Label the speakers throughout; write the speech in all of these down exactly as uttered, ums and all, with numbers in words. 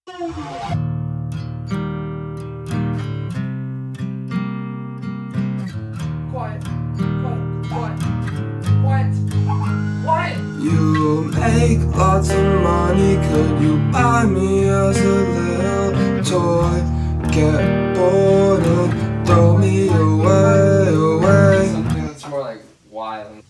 Speaker 1: Quiet, quiet, quiet, quiet, quiet.
Speaker 2: You make lots of money, could you buy me as a little toy? Get bored and throw me away, away.
Speaker 1: Something that's more like wild.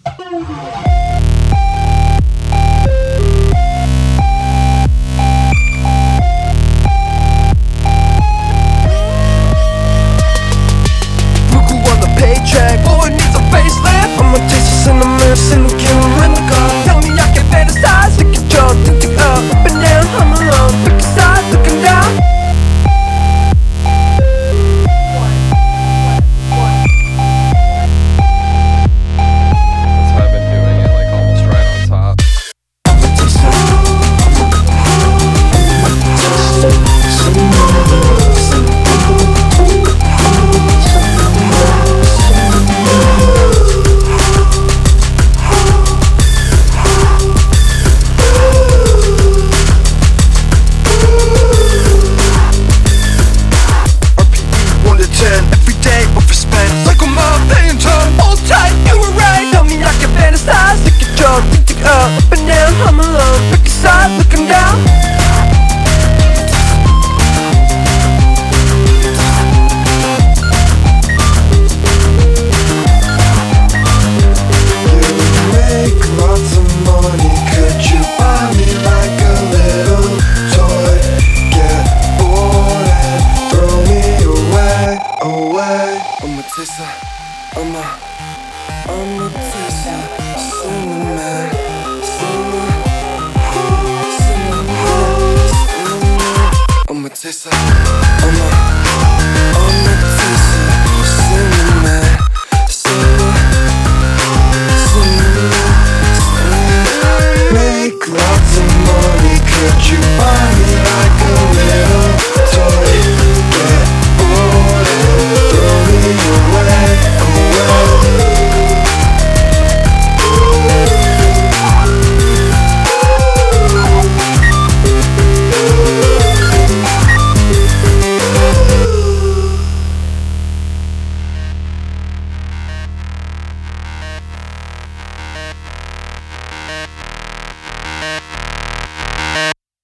Speaker 2: Paycheck, boy needs a facelift. I'ma taste the cinnamon, cinnamon, in the car. Tell me I can fantasize, we can jump, tick, tick, up, up and down, hum along, pick a side, looking down.
Speaker 1: That's how I've been doing it, like almost right on top.
Speaker 2: Every day overspent, like I'm up, paying time. Hold tight, you were right. Tell me I can fantasize, we can jump, tick, tick, up, up and down, hum along, pick a side, looking down. You make lots of money, could you buy me like a little toy? Get bored and throw me away, away. I'm a taster, I'm a, I'm a taster, cinnamon, cinnamon, cinnamon, cinnamon. I'm a taster.